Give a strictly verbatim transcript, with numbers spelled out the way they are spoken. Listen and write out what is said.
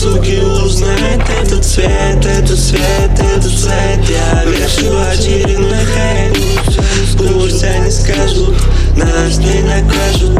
суки узнают этот цвет, этот цвет, этот цвет. Я вешу очередной хейт, пусть они скажут, нас не накажут.